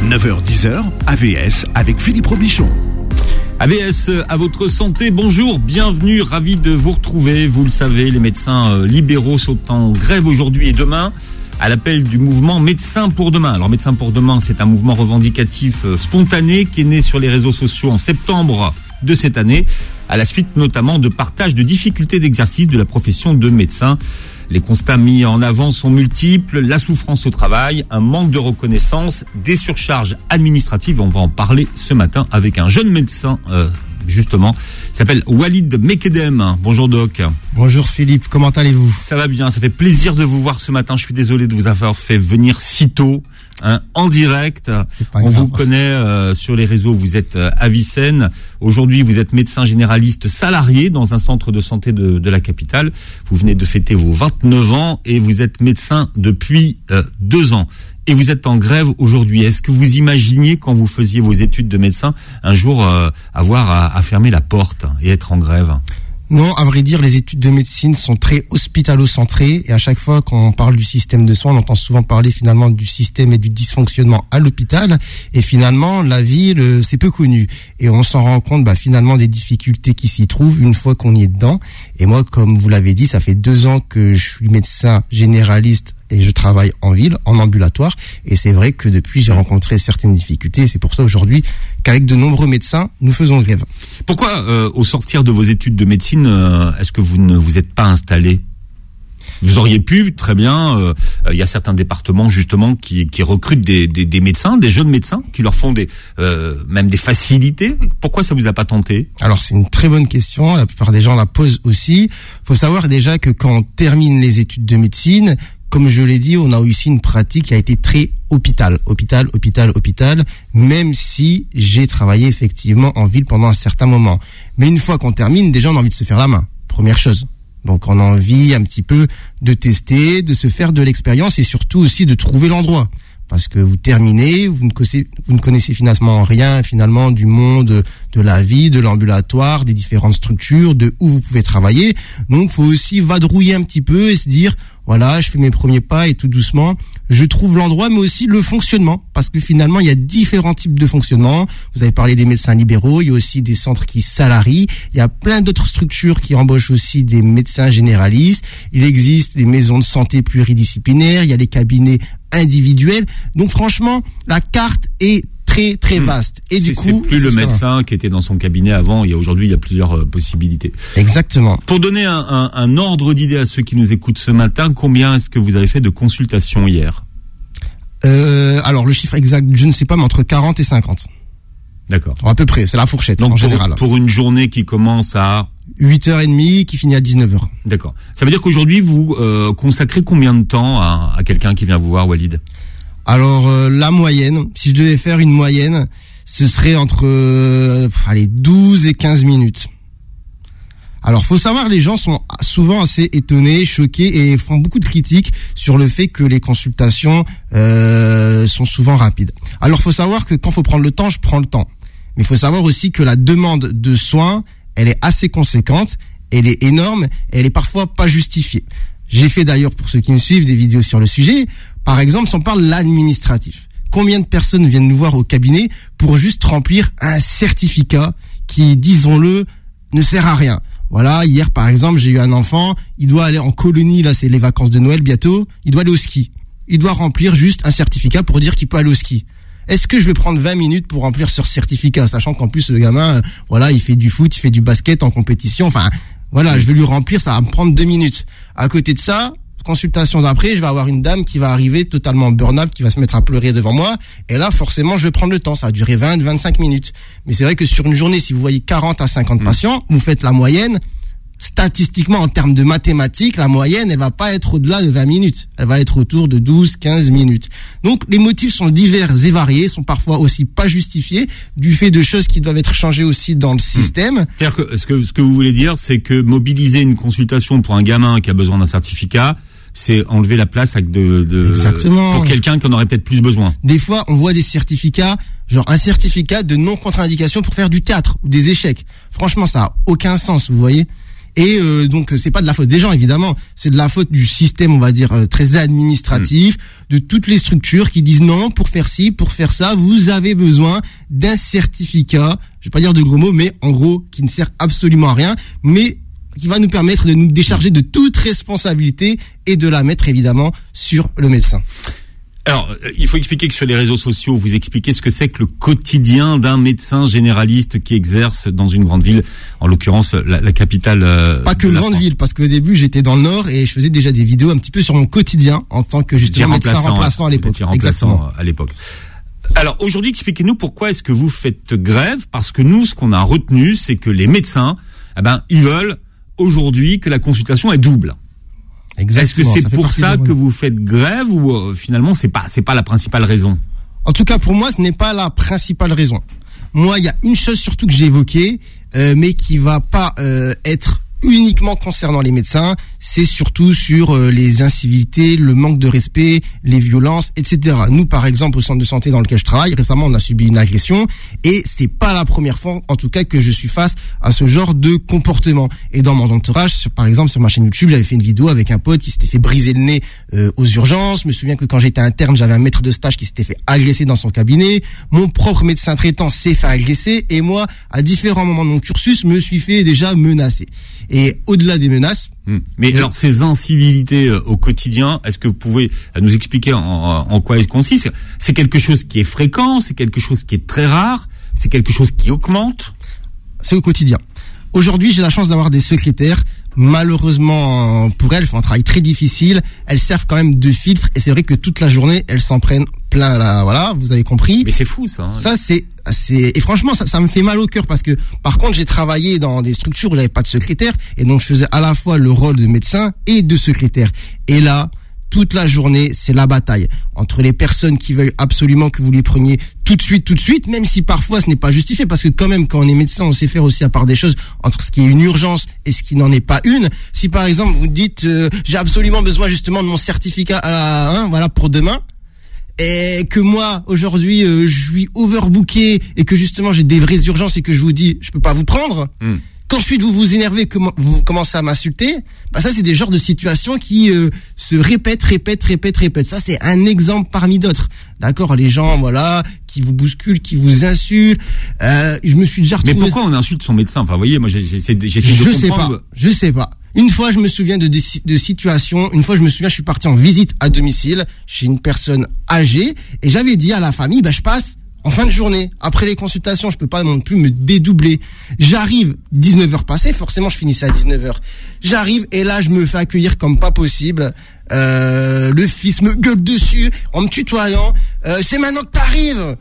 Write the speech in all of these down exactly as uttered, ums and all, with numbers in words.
neuf heures dix heures, A V S avec Philippe Robichon. A V S à votre santé, bonjour, bienvenue, ravi de vous retrouver. Vous le savez, les médecins libéraux sont en grève aujourd'hui et demain à l'appel du mouvement Médecins pour demain. Alors Médecins pour demain, c'est un mouvement revendicatif spontané qui est né sur les réseaux sociaux en septembre de cette année, à la suite notamment de partage de difficultés d'exercice de la profession de médecin. Les constats mis en avant sont multiples, la souffrance au travail, un manque de reconnaissance, des surcharges administratives. On va en parler ce matin avec un jeune médecin, euh, justement. Il s'appelle Walid Mekedem. Bonjour Doc. Bonjour Philippe, comment allez-vous ? Ça va bien, ça fait plaisir de vous voir ce matin. Je suis désolé de vous avoir fait venir si tôt, hein, en direct. On grave. Vous connaît euh, sur les réseaux, vous êtes euh, à Vicenne. Aujourd'hui, vous êtes médecin généraliste salarié dans un centre de santé de, de la capitale. Vous venez de fêter vos vingt-neuf ans et vous êtes médecin depuis euh, deux ans. Et vous êtes en grève aujourd'hui. Est-ce que vous imaginiez, quand vous faisiez vos études de médecin, un jour euh, avoir à, à fermer la porte et être en grève ? Non, à vrai dire, les études de médecine sont très hospitalo-centrées et à chaque fois qu'on parle du système de soins, on entend souvent parler finalement du système et du dysfonctionnement à l'hôpital et finalement, la ville, c'est peu connu et on s'en rend compte bah, finalement des difficultés qui s'y trouvent une fois qu'on y est dedans. Et moi, comme vous l'avez dit, ça fait deux ans que je suis médecin généraliste et je travaille en ville, en ambulatoire. Et c'est vrai que depuis, j'ai rencontré certaines difficultés. Et c'est pour ça aujourd'hui qu'avec de nombreux médecins, nous faisons grève. Pourquoi, euh, au sortir de vos études de médecine, euh, est-ce que vous ne vous êtes pas installé ? Vous auriez pu, très bien. Il euh, y a certains départements justement qui, qui recrutent des, des, des médecins, des jeunes médecins, qui leur font des, euh, même des facilités. Pourquoi ça vous a pas tenté ? Alors c'est une très bonne question. La plupart des gens la posent aussi. Faut savoir déjà que quand on termine les études de médecine, comme je l'ai dit, on a aussi une pratique qui a été très hôpital, hôpital, hôpital, hôpital, même si j'ai travaillé effectivement en ville pendant un certain moment. Mais une fois qu'on termine, déjà on a envie de se faire la main, première chose. Donc on a envie un petit peu de tester, de se faire de l'expérience et surtout aussi de trouver l'endroit. Parce que vous terminez, vous ne connaissez, vous ne connaissez finalement rien finalement du monde de la vie, de l'ambulatoire, des différentes structures, de où vous pouvez travailler. Donc faut aussi vadrouiller un petit peu et se dire voilà, je fais mes premiers pas et tout doucement, je trouve l'endroit mais aussi le fonctionnement. Parce que finalement, il y a différents types de fonctionnement. Vous avez parlé des médecins libéraux, il y a aussi des centres qui salarient. Il y a plein d'autres structures qui embauchent aussi des médecins généralistes. Il existe des maisons de santé pluridisciplinaires, il y a les cabinets individuels. Donc franchement, la carte est très très vaste. Et du c'est, coup, c'est plus le médecin qui était dans son cabinet avant. Il y a aujourd'hui, il y a plusieurs euh, possibilités. Exactement. Pour donner un, un, un ordre d'idée à ceux qui nous écoutent ce matin, combien est-ce que vous avez fait de consultations hier ? euh, Alors le chiffre exact, je ne sais pas, mais entre quarante et cinquante. D'accord. À peu près, c'est la fourchette. Donc en pour, général. Pour une journée qui commence à huit heures trente, qui finit à dix-neuf heures. D'accord. Ça veut dire qu'aujourd'hui, vous euh, consacrez combien de temps à, à quelqu'un qui vient vous voir, Walid ? Alors, euh, la moyenne, si je devais faire une moyenne, ce serait entre euh, allez, douze et quinze minutes. Alors, faut savoir, les gens sont souvent assez étonnés, choqués et font beaucoup de critiques sur le fait que les consultations euh, sont souvent rapides. Alors, faut savoir que quand faut prendre le temps, je prends le temps. Mais il faut savoir aussi que la demande de soins, elle est assez conséquente, elle est énorme, elle est parfois pas justifiée. J'ai fait d'ailleurs, pour ceux qui me suivent, des vidéos sur le sujet. Par exemple, si on parle de l'administratif, combien de personnes viennent nous voir au cabinet pour juste remplir un certificat qui, disons-le, ne sert à rien. Voilà, hier par exemple, j'ai eu un enfant, il doit aller en colonie, là c'est les vacances de Noël bientôt, il doit aller au ski. Il doit remplir juste un certificat pour dire qu'il peut aller au ski. Est-ce que je vais prendre vingt minutes pour remplir ce certificat, sachant qu'en plus le gamin, voilà, il fait du foot, il fait du basket en compétition, enfin, voilà, je vais lui remplir, ça va me prendre deux minutes. À côté de ça, consultation d'après, je vais avoir une dame qui va arriver totalement burn-out, qui va se mettre à pleurer devant moi. Et là, forcément, je vais prendre le temps. Ça va durer vingt, vingt-cinq minutes. Mais c'est vrai que sur une journée, si vous voyez quarante à cinquante mmh. patients, vous faites la moyenne. Statistiquement, en termes de mathématiques, la moyenne, elle va pas être au-delà de vingt minutes. Elle va être autour de douze, quinze minutes. Donc, les motifs sont divers et variés, sont parfois aussi pas justifiés, du fait de choses qui doivent être changées aussi dans le système. Mmh. C'est-à-dire que ce, que ce que vous voulez dire, c'est que mobiliser une consultation pour un gamin qui a besoin d'un certificat, c'est enlever la place avec de, de Exactement. Pour quelqu'un qui en aurait peut-être plus besoin. Des fois, on voit des certificats, genre un certificat de non-contre-indication pour faire du théâtre ou des échecs. Franchement, ça a aucun sens, vous voyez. Et euh, donc c'est pas de la faute des gens évidemment, c'est de la faute du système, on va dire euh, très administratif, mmh. de toutes les structures qui disent non, pour faire ci, pour faire ça, vous avez besoin d'un certificat, je vais pas dire de gros mots, mais en gros qui ne sert absolument à rien, mais qui va nous permettre de nous décharger de toute responsabilité et de la mettre évidemment sur le médecin. Alors, il faut expliquer que sur les réseaux sociaux, vous expliquez ce que c'est que le quotidien d'un médecin généraliste qui exerce dans une grande ville, en l'occurrence la, la capitale. Euh, Pas que grande ville, parce qu'au début j'étais dans le Nord et je faisais déjà des vidéos un petit peu sur mon quotidien en tant que justement médecin remplaçant à l'époque. Exactement. À l'époque. Alors aujourd'hui, expliquez-nous pourquoi est-ce que vous faites grève, parce que nous, ce qu'on a retenu, c'est que les médecins, eh ben, ils veulent aujourd'hui que la consultation est double. Exactement. Est-ce que c'est pour ça que vous faites grève ou euh, finalement c'est pas c'est pas la principale raison? En tout cas pour moi ce n'est pas la principale raison. Moi il y a une chose surtout que j'ai évoquée euh, mais qui va pas euh, être uniquement concernant les médecins, c'est surtout sur euh, les incivilités, le manque de respect, les violences, et cetera. Nous, par exemple, au centre de santé dans lequel je travaille, récemment, on a subi une agression et c'est pas la première fois, en tout cas, que je suis face à ce genre de comportement. Et dans mon entourage, sur, par exemple, sur ma chaîne YouTube, j'avais fait une vidéo avec un pote qui s'était fait briser le nez euh, aux urgences. Je me souviens que quand j'étais interne, j'avais un maître de stage qui s'était fait agresser dans son cabinet. Mon propre médecin traitant s'est fait agresser et moi, à différents moments de mon cursus, me suis fait déjà menacer. Et au-delà des menaces. Mmh. Mais oui. Alors ces incivilités euh, au quotidien, est-ce que vous pouvez nous expliquer en, en, en quoi elles consistent? C'est quelque chose qui est fréquent, c'est quelque chose qui est très rare, c'est quelque chose qui augmente? C'est au quotidien. Aujourd'hui, j'ai la chance d'avoir des secrétaires. Malheureusement pour elles, elles font un travail très difficile. Elles servent quand même de filtre et c'est vrai que toute la journée, elles s'en prennent plein là. Voilà, vous avez compris. Mais c'est fou ça. Hein. Ça c'est c'est et franchement ça ça me fait mal au cœur parce que par contre j'ai travaillé dans des structures où j'avais pas de secrétaire et donc je faisais à la fois le rôle de médecin et de secrétaire. Et là, toute la journée, c'est la bataille entre les personnes qui veulent absolument que vous les preniez tout de suite, tout de suite, même si parfois ce n'est pas justifié, parce que quand même, quand on est médecin, on sait faire aussi à part des choses entre ce qui est une urgence et ce qui n'en est pas une. Si par exemple vous dites, euh, j'ai absolument besoin justement de mon certificat à la, hein, voilà, pour demain, et que moi aujourd'hui euh, je suis overbooké et que justement j'ai des vraies urgences et que je vous dis, je peux pas vous prendre. Mmh. Qu'ensuite vous vous énervez, que vous commencez à m'insulter, bah ça c'est des genres de situations qui euh, se répètent, répètent, répètent, répètent. Ça c'est un exemple parmi d'autres. D'accord, les gens voilà qui vous bousculent, qui vous insultent. Euh, je me suis déjà retrouvé. Mais pourquoi on insulte son médecin? Enfin, vous voyez, moi j'essaie, j'essaie de je comprendre. Sais pas, je sais pas. Une fois, je me souviens de, de, de situations. Une fois, je me souviens, je suis parti en visite à domicile chez une personne âgée et j'avais dit à la famille, bah je passe. En fin de journée, après les consultations, je peux pas non plus me dédoubler. J'arrive, dix-neuf heures passées, forcément je finissais à dix-neuf heures. J'arrive et là je me fais accueillir comme pas possible. Euh, le fils me gueule dessus en me tutoyant. Euh, c'est maintenant que t'arrives.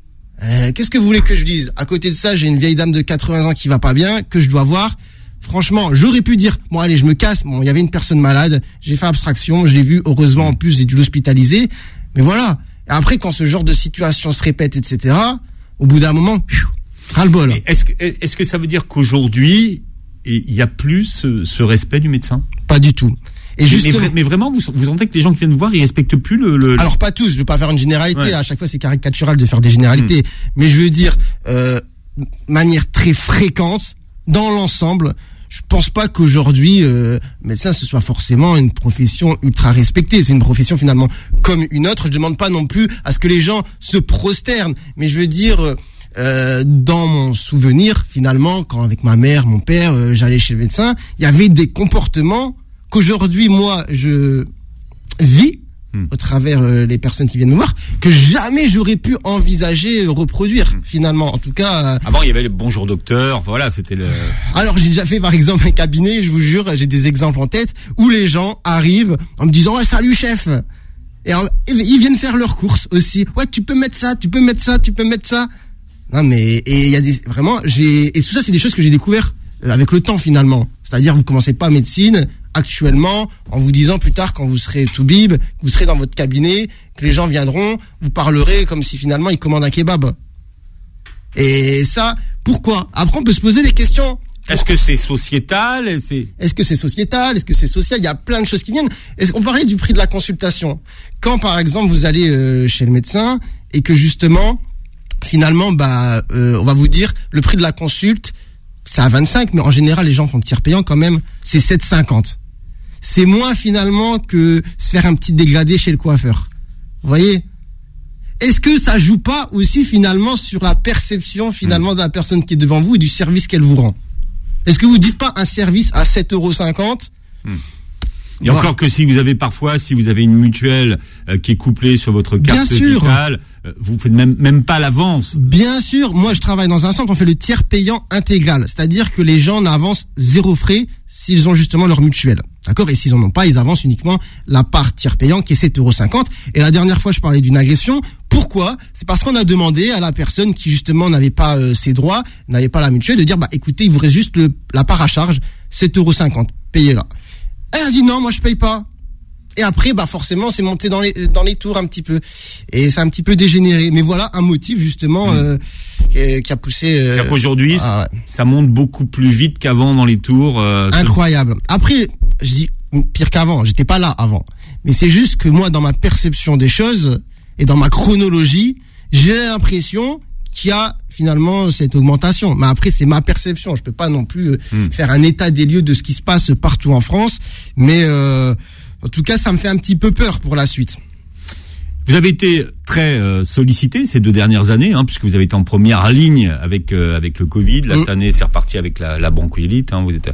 Euh, qu'est-ce que vous voulez que je dise? À côté de ça, j'ai une vieille dame de quatre-vingts ans qui va pas bien, que je dois voir. Franchement, j'aurais pu dire, bon allez, je me casse. Bon, il y avait une personne malade, j'ai fait abstraction, je l'ai vu. Heureusement, en plus, j'ai dû l'hospitaliser. Mais voilà. Et après, quand ce genre de situation se répète, et cetera, au bout d'un moment, ras-le-bol. Est-ce que, est-ce que ça veut dire qu'aujourd'hui, il y a plus ce, ce respect du médecin? Pas du tout. Et justement, mais, mais vraiment, vous, vous sentez que les gens qui viennent vous voir, ils respectent plus le... le... Alors pas tous, je veux pas faire une généralité, ouais. À chaque fois c'est caricatural de faire des généralités, mmh. mais je veux dire, euh, manière très fréquente, dans l'ensemble, je pense pas qu'aujourd'hui, euh, médecin, ce soit forcément une profession ultra respectée. C'est une profession finalement comme une autre. Je demande pas non plus à ce que les gens se prosternent, mais je veux dire, euh, dans mon souvenir, finalement, quand avec ma mère, mon père, euh, j'allais chez le médecin, il y avait des comportements qu'aujourd'hui, moi, je vis hmm. au travers euh, les personnes qui viennent me voir, que jamais j'aurais pu envisager euh, reproduire, hmm. finalement. En tout cas... Euh... Avant, il y avait le bonjour docteur, voilà, c'était le... Alors, j'ai déjà fait, par exemple, un cabinet, je vous jure, j'ai des exemples en tête, où les gens arrivent en me disant « Ouais, salut, chef !» Et alors, ils viennent faire leurs courses aussi. « Ouais, tu peux mettre ça, tu peux mettre ça, tu peux mettre ça. » Non, mais, et il y a des... Vraiment, j'ai... Et tout ça, c'est des choses que j'ai découvert avec le temps, finalement. C'est-à-dire, vous commencez pas médecine... actuellement, en vous disant plus tard quand vous serez tout bib, vous serez dans votre cabinet, que les gens viendront, vous parlerez comme si finalement ils commandent un kebab. Et ça, pourquoi? Après on peut se poser les questions. Est-ce que c'est sociétal? c'est... Est-ce que c'est sociétal? Est-ce que c'est social? Il y a plein de choses qui viennent. Est-ce qu'on parlait du prix de la consultation? Quand par exemple vous allez euh, chez le médecin et que justement, finalement, bah, euh, on va vous dire le prix de la consulte, c'est à vingt-cinq, mais en général, les gens font le tiers payant quand même, c'est sept cinquante. C'est moins finalement que se faire un petit dégradé chez le coiffeur. Vous voyez ? Est-ce que ça joue pas aussi finalement sur la perception finalement de la personne qui est devant vous et du service qu'elle vous rend ? Est-ce que vous dites pas un service à sept euros cinquante ? Mmh. Et encore que si vous avez parfois, si vous avez une mutuelle euh, qui est couplée sur votre carte vitale, euh, vous faites même même pas l'avance. Bien sûr, moi je travaille dans un centre, on fait le tiers payant intégral, c'est-à-dire que les gens n'avancent zéro frais s'ils ont justement leur mutuelle. D'accord ? Et s'ils en ont pas, ils avancent uniquement la part tiers payant qui est sept euros cinquante. Et la dernière fois, je parlais d'une agression. Pourquoi ? C'est parce qu'on a demandé à la personne qui justement n'avait pas euh, ses droits, n'avait pas la mutuelle, de dire bah écoutez, il vous reste juste le, la part à charge, sept euros cinquante, payez-la. Elle a dit non, moi je paye pas. Et après, bah forcément, c'est monté dans les dans les tours un petit peu, et c'est un petit peu dégénéré. Mais voilà un motif justement euh, qui, qui a poussé. Euh, C'est-à-dire qu'aujourd'hui, ah, ouais. ça monte beaucoup plus vite qu'avant dans les tours. Euh, Incroyable. Ce... Après, je dis pire qu'avant. J'étais pas là avant, mais c'est juste que moi, dans ma perception des choses et dans ma chronologie, j'ai l'impression qu'il y a finalement cette augmentation. Mais après, c'est ma perception. Je peux pas non plus euh, mmh. faire un état des lieux de ce qui se passe partout en France. Mais euh, en tout cas, ça me fait un petit peu peur pour la suite. Vous avez été très euh, sollicité ces deux dernières années, hein, puisque vous avez été en première ligne avec euh, avec le Covid. Là, mmh. cette année, c'est reparti avec la, la bronchiolite. Hein, vous êtes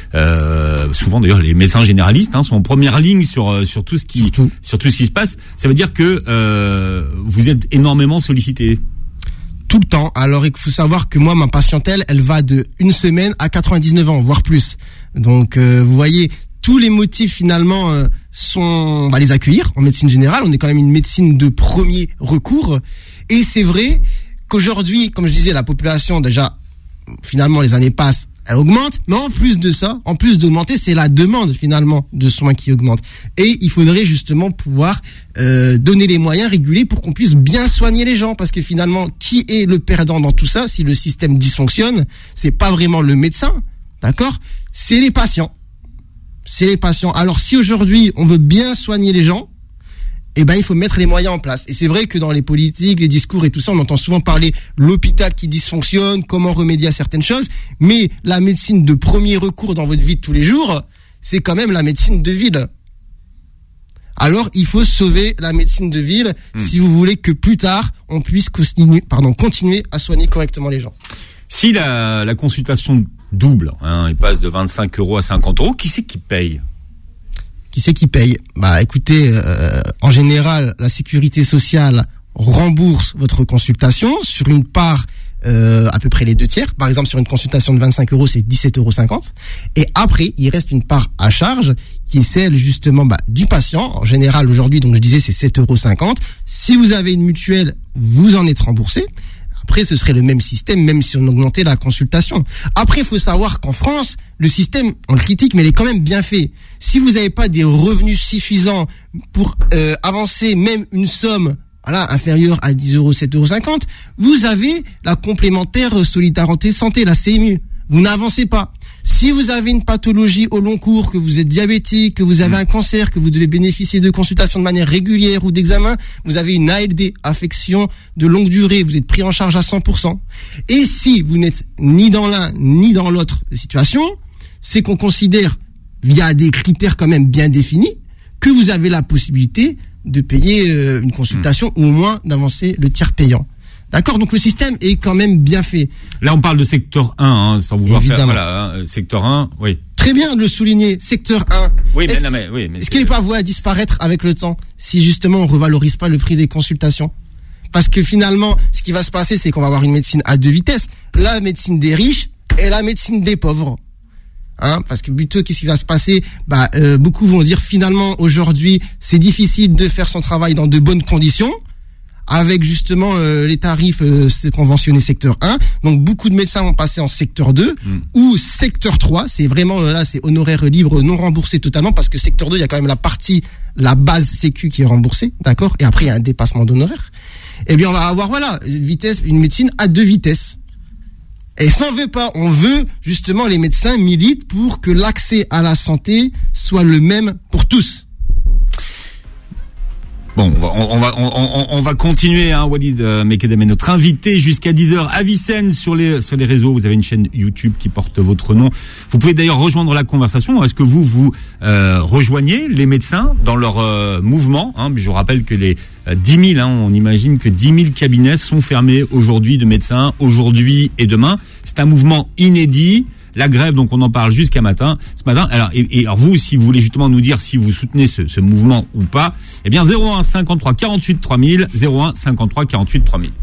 euh, souvent d'ailleurs les médecins généralistes hein, sont en première ligne sur sur tout ce qui Surtout. sur tout ce qui se passe. Ça veut dire que euh, vous êtes énormément sollicité. Tout le temps. Alors, il faut savoir que moi, ma patientèle, elle va de une semaine à quatre-vingt-dix-neuf ans, voire plus. Donc, euh, vous voyez, tous les motifs finalement euh, sont, on va les accueillir en médecine générale. On est quand même une médecine de premier recours. Et c'est vrai qu'aujourd'hui, comme je disais, la population déjà, finalement, les années passent, elle augmente. Mais en plus de ça, en plus d'augmenter, c'est la demande finalement de soins qui augmente. Et il faudrait justement pouvoir euh, donner les moyens régulés pour qu'on puisse bien soigner les gens. Parce que finalement, qui est le perdant dans tout ça si le système dysfonctionne ? C'est pas vraiment le médecin, d'accord ? C'est les patients. C'est les patients. Alors si aujourd'hui on veut bien soigner les gens, eh ben il faut mettre les moyens en place. Et c'est vrai que dans les politiques, les discours et tout ça, on entend souvent parler l'hôpital qui dysfonctionne, comment remédier à certaines choses, mais la médecine de premier recours dans votre vie de tous les jours, c'est quand même la médecine de ville. Alors il faut sauver la médecine de ville mmh. si vous voulez que plus tard on puisse continuer, pardon, continuer à soigner correctement les gens. Si la, la consultation double, hein, il passe de vingt-cinq euros à cinquante euros, qui c'est qui paye ? Qui c'est qui paye ? Bah écoutez, euh, en général, la sécurité sociale rembourse votre consultation sur une part euh, à peu près les deux tiers. Par exemple, sur une consultation de vingt-cinq euros, c'est dix-sept euros cinquante. Et après, il reste une part à charge qui est celle justement bah, du patient. En général, aujourd'hui, donc je disais, c'est sept euros cinquante. Si vous avez une mutuelle, vous en êtes remboursé. Après, ce serait le même système, même si on augmentait la consultation. Après, il faut savoir qu'en France, le système, on le critique, mais il est quand même bien fait. Si vous n'avez pas des revenus suffisants pour euh, avancer même une somme voilà, inférieure à dix euros, sept euros cinquante, vous avez la complémentaire solidarité santé, la C M U. Vous n'avancez pas. Si vous avez une pathologie au long cours, que vous êtes diabétique, que vous avez un cancer, que vous devez bénéficier de consultations de manière régulière ou d'examen, vous avez une A L D, affection de longue durée, vous êtes pris en charge à cent pour cent. Et si vous n'êtes ni dans l'un ni dans l'autre situation, c'est qu'on considère, via des critères quand même bien définis, que vous avez la possibilité de payer euh, une consultation mmh. ou au moins d'avancer le tiers payant. D'accord, donc le système est quand même bien fait. Là, on parle de secteur un, hein, sans vouloir Évidemment. faire voilà, hein, secteur un, oui. Très bien de le souligner, secteur un. Oui, mais est-ce, non, mais, oui, mais est-ce qu'il n'est pas voué à disparaître avec le temps si justement on revalorise pas le prix des consultations ? Parce que finalement, ce qui va se passer, c'est qu'on va avoir une médecine à deux vitesses, la médecine des riches et la médecine des pauvres. Hein, parce que plutôt qu'est-ce qui va se passer ? Bah, euh, beaucoup vont dire finalement aujourd'hui, c'est difficile de faire son travail dans de bonnes conditions. Avec justement euh, les tarifs euh, conventionnés secteur un. Donc beaucoup de médecins vont passer en secteur deux mmh. ou secteur trois. C'est vraiment, euh, là, c'est honoraire libre, non remboursé totalement, parce que secteur deux, il y a quand même la partie, la base sécu qui est remboursée, d'accord ? Et après, il y a un dépassement d'honoraires. Eh bien, on va avoir, voilà, une vitesse, une médecine à deux vitesses. Et ça, on veut pas. On veut, justement, les médecins militent pour que l'accès à la santé soit le même pour tous. Bon, on va, on va, on, on va continuer, hein, Walid Mekedem est notre invité jusqu'à dix heures à Vicenne sur les, sur les réseaux. Vous avez une chaîne YouTube qui porte votre nom. Vous pouvez d'ailleurs rejoindre la conversation. Est-ce que vous, vous, euh, rejoignez les médecins dans leur, euh, mouvement, hein? Je vous rappelle que les, euh, dix mille, hein, on imagine que dix mille cabinets sont fermés aujourd'hui de médecins, aujourd'hui et demain. C'est un mouvement inédit. La grève, donc on en parle jusqu'à matin, ce matin. Alors, et, et alors vous, si vous voulez justement nous dire si vous soutenez ce, ce mouvement ou pas, eh bien zéro un cinquante-trois quarante-huit trois mille, zéro un cinquante-trois quarante-huit trois mille.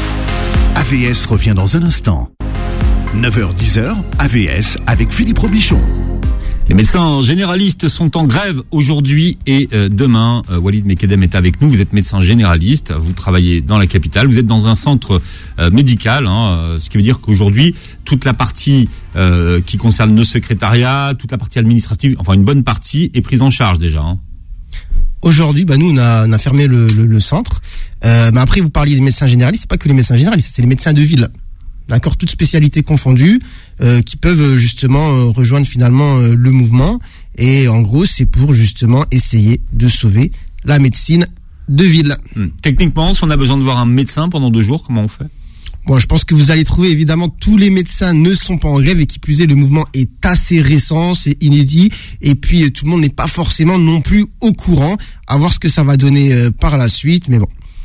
A V S revient dans un instant. neuf heures dix, A V S avec Philippe Robichon. Les médecins généralistes sont en grève aujourd'hui et euh, demain. Euh, Walid Mekedem est avec nous. Vous êtes médecin généraliste, vous travaillez dans la capitale, vous êtes dans un centre euh, médical, hein, ce qui veut dire qu'aujourd'hui, toute la partie euh, qui concerne nos secrétariats, toute la partie administrative, enfin une bonne partie est prise en charge déjà. Hein. Aujourd'hui, bah nous on a, on a fermé le, le, le centre. Euh, mais après, vous parliez des médecins généralistes, c'est pas que les médecins généralistes, c'est les médecins de ville. D'accord, toutes spécialités confondues, euh, qui peuvent justement euh, rejoindre finalement euh, le mouvement. Et en gros, c'est pour justement essayer de sauver la médecine de ville. Hum. Techniquement, si on a besoin de voir un médecin pendant deux jours, comment on fait ? Bon, je pense que vous allez trouver, évidemment, tous les médecins ne sont pas en grève et qui plus est, le mouvement est assez récent, c'est inédit. Et puis, tout le monde n'est pas forcément non plus au courant. À voir ce que ça va donner euh, par la suite, mais bon.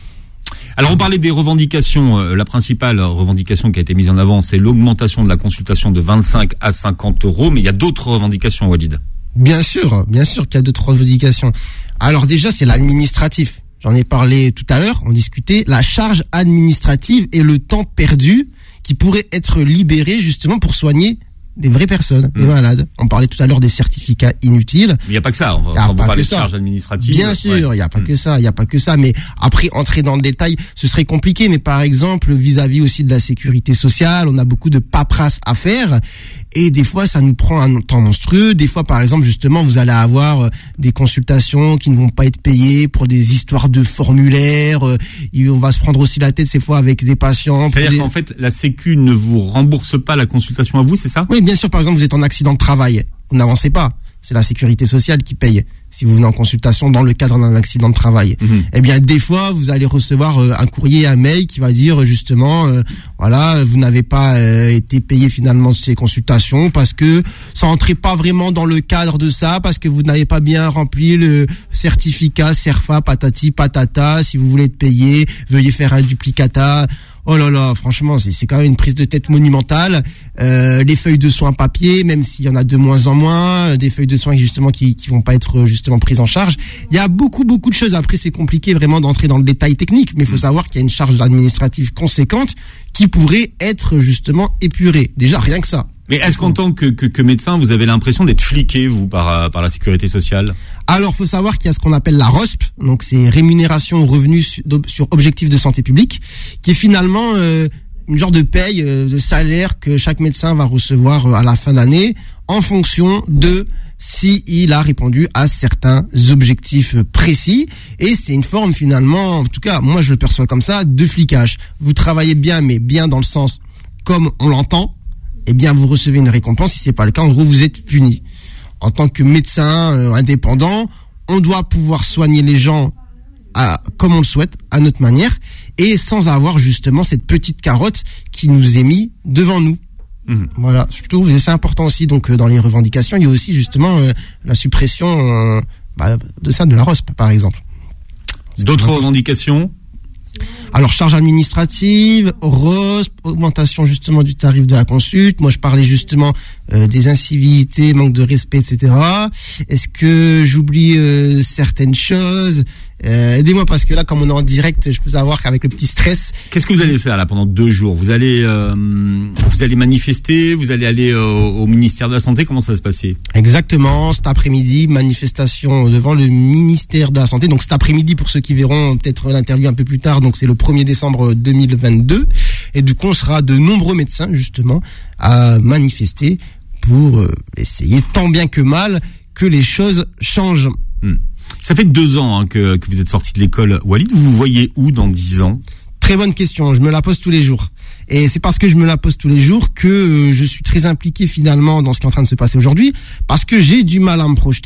Alors on parlait des revendications, euh, la principale revendication qui a été mise en avant, c'est l'augmentation de la consultation de vingt-cinq à cinquante euros, mais il y a d'autres revendications, Walid. Bien sûr, bien sûr qu'il y a d'autres revendications. Alors déjà, c'est l'administratif. J'en ai parlé tout à l'heure, on discutait la charge administrative et le temps perdu qui pourrait être libéré justement pour soigner des vraies personnes, mmh. des malades. On parlait tout à l'heure des certificats inutiles. Il n'y a pas que ça. Enfin, quand vous parlez de charges administratives. Bien sûr, il ouais. n'y a pas mmh. que ça. Il n'y a pas que ça. Mais après, entrer dans le détail, ce serait compliqué. Mais par exemple, vis-à-vis aussi de la sécurité sociale, on a beaucoup de paperasse à faire. Et des fois, ça nous prend un temps monstrueux. Des fois, par exemple, justement, vous allez avoir des consultations qui ne vont pas être payées pour des histoires de formulaires. On va se prendre aussi la tête, ces fois, avec des patients. C'est-à-dire des... qu'en fait, la Sécu ne vous rembourse pas la consultation à vous, c'est ça ? Oui, bien sûr. Par exemple, vous êtes en accident de travail. Vous n'avancez pas. C'est la sécurité sociale qui paye. Si vous venez en consultation dans le cadre d'un accident de travail, mmh. eh bien des fois vous allez recevoir euh, un courrier, un mail qui va dire justement, euh, voilà, vous n'avez pas euh, été payé finalement ces consultations parce que ça entrait pas vraiment dans le cadre de ça, parce que vous n'avez pas bien rempli le certificat CERFA, patati patata. Si vous voulez être payé, veuillez faire un duplicata. Oh là là, franchement, c'est, c'est quand même une prise de tête monumentale. Euh, les feuilles de soins papier, même s'il y en a de moins en moins, des feuilles de soins justement qui qui vont pas être justement prises en charge. Il y a beaucoup beaucoup de choses. Après, c'est compliqué vraiment d'entrer dans le détail technique, mais il faut savoir qu'il y a une charge administrative conséquente qui pourrait être justement épurée. Déjà, rien que ça. Mais est-ce qu'en tant que, que, que médecin, vous avez l'impression d'être fliqué, vous, par, par la sécurité sociale ? Alors, faut savoir qu'il y a ce qu'on appelle la R O S P, donc c'est rémunération aux revenus sur, sur objectif de santé publique, qui est finalement euh, une genre de paye, euh, de salaire que chaque médecin va recevoir euh, à la fin de l'année, en fonction de si il a répondu à certains objectifs précis. Et c'est une forme finalement, en tout cas, moi je le perçois comme ça, de flicage. Vous travaillez bien, mais bien dans le sens comme on l'entend, eh bien, vous recevez une récompense. Si c'est pas le cas, en gros, vous êtes puni. En tant que médecin euh, indépendant, on doit pouvoir soigner les gens à, comme on le souhaite, à notre manière, et sans avoir justement cette petite carotte qui nous est mise devant nous. Mmh. Voilà, je trouve que c'est important aussi. Donc, euh, dans les revendications, il y a aussi justement euh, la suppression euh, bah, de ça, de la R O S P, par exemple. D'autres revendications ? Alors, charge administrative, R O S P, augmentation justement du tarif de la consulte. Moi, je parlais justement euh, des incivilités, manque de respect, et cetera. Est-ce que j'oublie euh, certaines choses ? Euh, aidez-moi, parce que là, comme on est en direct, je peux savoir qu'avec le petit stress. Qu'est-ce que vous allez faire là pendant deux jours ? Vous allez, euh, vous allez manifester, vous allez aller euh, au ministère de la Santé. Comment ça va se passer ? Exactement. Cet après-midi, manifestation devant le ministère de la Santé. Donc cet après-midi, pour ceux qui verront peut-être l'interview un peu plus tard, donc c'est le premier décembre deux mille vingt-deux. Et du coup, on sera de nombreux médecins justement à manifester pour euh, essayer tant bien que mal que les choses changent. Mmh. Ça fait deux ans hein, que, que vous êtes sorti de l'école, Walid. Vous vous voyez où dans dix ans ? Très bonne question, je me la pose tous les jours. Et c'est parce que je me la pose tous les jours que euh, je suis très impliqué finalement dans ce qui est en train de se passer aujourd'hui, parce que j'ai du mal à me projeter,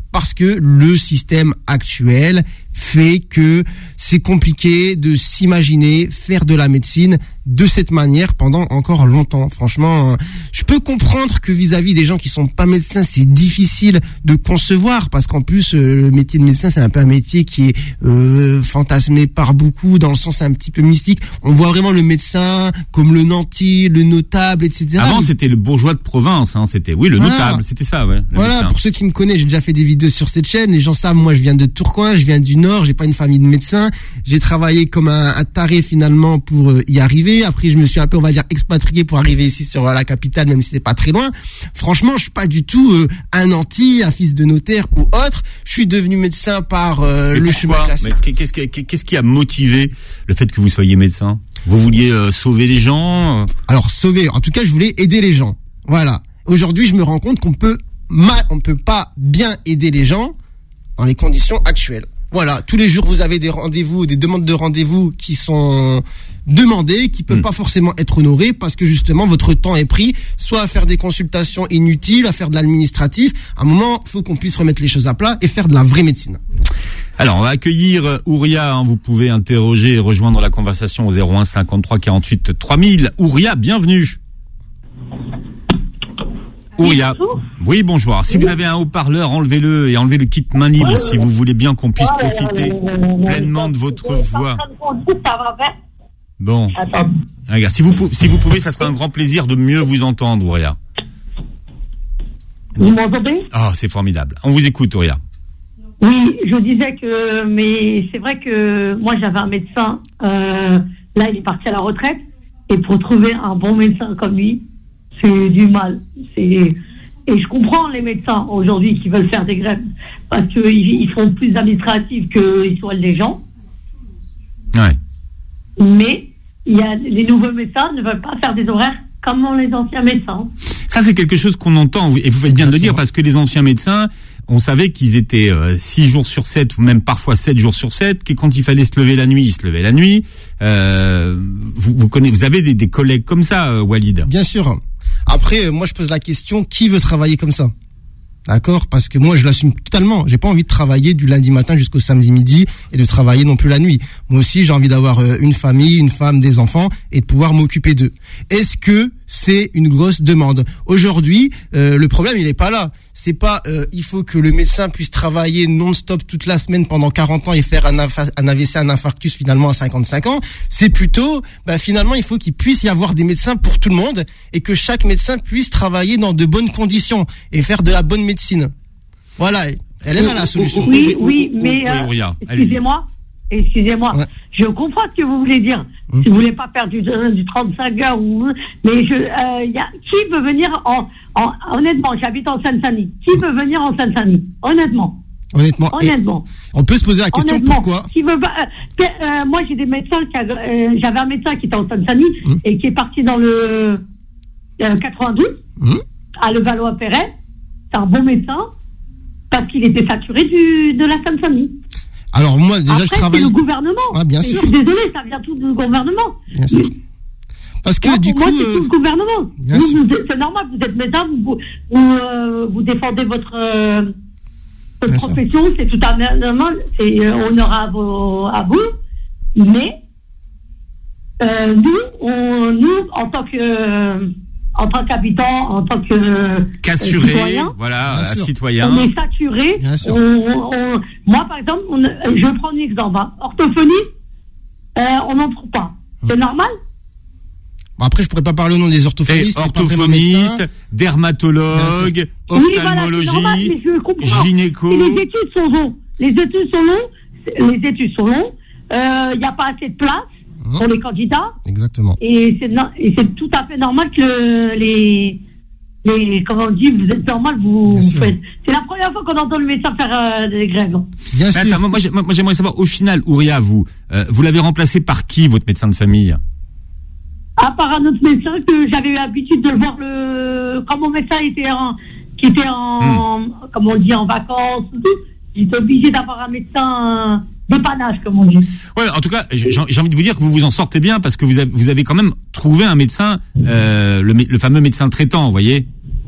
parce que le système actuel fait que c'est compliqué de s'imaginer faire de la médecine de cette manière pendant encore longtemps. Franchement, je peux comprendre que vis-à-vis des gens qui sont pas médecins, c'est difficile de concevoir, parce qu'en plus, le métier de médecin, c'est un peu un métier qui est euh, fantasmé par beaucoup, dans le sens un petit peu mystique. On voit vraiment le médecin comme le nanti, le notable, et cetera. Avant, c'était le bourgeois de province, hein, c'était, oui, le voilà. notable, c'était ça, ouais. Voilà, médecin. Pour ceux qui me connaissent, j'ai déjà fait des vidéos sur cette chaîne, les gens savent, moi je viens de Tourcoing, je viens du Nord, j'ai pas une famille de médecins, j'ai travaillé comme un, un taré finalement pour euh, y arriver. Après, je me suis un peu, on va dire, expatrié pour arriver ici sur euh, la capitale, même si c'est pas très loin. Franchement, je suis pas du tout euh, un nanti, un fils de notaire ou autre. Je suis devenu médecin par euh, le chemin classique. Mais qu'est-ce qui, qu'est-ce qui a motivé le fait que vous soyez médecin? Vous vouliez euh, sauver les gens? Alors sauver, en tout cas, je voulais aider les gens. Voilà. Aujourd'hui, je me rends compte qu'on peut mal, on peut pas bien aider les gens dans les conditions actuelles. Voilà, tous les jours vous avez des rendez-vous, des demandes de rendez-vous qui sont demandées, qui peuvent mmh. pas forcément être honorées parce que justement votre temps est pris, soit à faire des consultations inutiles, à faire de l'administratif. À un moment, il faut qu'on puisse remettre les choses à plat et faire de la vraie médecine. Alors, on va accueillir Ouria, hein, vous pouvez interroger et rejoindre la conversation au zéro un cinquante-trois quarante-huit trois mille. Ouria, bienvenue. Ouria. Oui, bonjour. Si vous avez un haut-parleur, enlevez-le et enlevez le kit main libre si vous voulez bien qu'on puisse profiter pleinement de votre voix. Bon. Regarde, si vous, si vous pouvez, ça sera un grand plaisir de mieux vous entendre, Ouria. Vous m'entendez? Ah, oh, c'est formidable. On vous écoute, Ouria. Oui, je vous disais que, mais c'est vrai que moi j'avais un médecin, euh, là il est parti à la retraite, et pour trouver un bon médecin comme lui, c'est du mal. C'est, et je comprends les médecins aujourd'hui qui veulent faire des grèves parce qu'ils ils font plus d'administratif qu'ils soignent les gens. Ouais. Mais il y a les nouveaux médecins ne veulent pas faire des horaires comme les anciens médecins. Ça c'est quelque chose qu'on entend et vous faites bien de le dire parce que les anciens médecins, on savait qu'ils étaient euh, six jours sur sept ou même parfois sept jours sur sept, que quand il fallait se lever la nuit, ils se levaient la nuit. Euh, vous, vous connaissez, vous avez des, des collègues comme ça, euh, Walid? Bien sûr. Après, moi, je pose la question, qui veut travailler comme ça? D'accord? Parce que moi, je l'assume totalement. J'ai pas envie de travailler du lundi matin jusqu'au samedi midi et de travailler non plus la nuit. Moi aussi, j'ai envie d'avoir une famille, une femme, des enfants et de pouvoir m'occuper d'eux. Est-ce que c'est une grosse demande? Aujourd'hui, euh, le problème, il est pas là. C'est pas, euh, il faut que le médecin puisse travailler non-stop toute la semaine pendant quarante ans et faire un, infa- un A V C, un infarctus finalement à cinquante-cinq ans. C'est plutôt, bah, finalement, il faut qu'il puisse y avoir des médecins pour tout le monde et que chaque médecin puisse travailler dans de bonnes conditions et faire de la bonne médecine. Voilà. Elle est là, la solution. Oui, oui, mais, euh, excusez-moi. Excusez-moi, ouais. Je comprends ce que vous voulez dire. Mmh. Si vous voulez pas faire du, du trente-cinq heures ou, mais je, euh, y a, qui veut venir en, en, honnêtement, j'habite en Seine-Saint-Denis. Qui veut venir en Seine-Saint-Denis? Honnêtement. Honnêtement. Honnêtement. On peut se poser la question pourquoi? Qui veut pas, euh, euh, moi, j'ai des médecins qui, euh, j'avais un médecin qui était en Seine-Saint-Denis mmh. et qui est parti dans le, euh, quatre-vingt-douze, mmh. à Levallois-Perret. C'est un bon médecin parce qu'il était saturé du, de la Seine-Saint-Denis. Alors moi déjà Après, je travaille. C'est le gouvernement. Ah, bien sûr. Je suis désolé, ça vient tout du gouvernement. Bien sûr. Parce que moi, du pour coup. Moi, c'est euh... tout le gouvernement. Bien vous, sûr. Vous, c'est normal, vous êtes médecin, vous, vous, euh, vous défendez votre, euh, votre profession, sûr. C'est tout à fait normal, c'est euh, honorable à vous. Mais euh, nous, on, nous, en tant que euh, en tant qu'habitant, en tant que qu'assuré, citoyen, voilà, un citoyen. On est saturé. On, on, moi, par exemple, on, je prends un exemple. Hein. Orthophonie, euh, on n'en trouve pas. C'est hum. normal? Bon, après, je pourrais pas parler au nom des orthophonistes. Orthophonistes, dermatologues, ophtalmologistes, oui, voilà, gynéco. Et les études sont longues. Les études sont longues. Les études sont longues. Il n'y a pas assez de place mmh. pour les candidats. Exactement. Et c'est, et c'est tout à fait normal que le, les, les, comment on dit, vous êtes normal, vous, vous faites. C'est la première fois qu'on entend le médecin faire euh, des grèves. Bien sûr. Attends, moi, moi, moi, j'aimerais savoir, au final, Ouria, vous, euh, vous l'avez remplacé par qui, votre médecin de famille? À part un autre médecin que j'avais eu l'habitude de voir le, quand mon médecin était en, qui était en, mmh. comme on dit, en vacances, tout, j'étais obligé d'avoir un médecin dépannage, comme on dit. Ouais, en tout cas, j'ai, j'ai envie de vous dire que vous vous en sortez bien parce que vous avez, vous avez quand même trouvé un médecin, euh, le, le fameux médecin traitant, vous voyez. Ouais,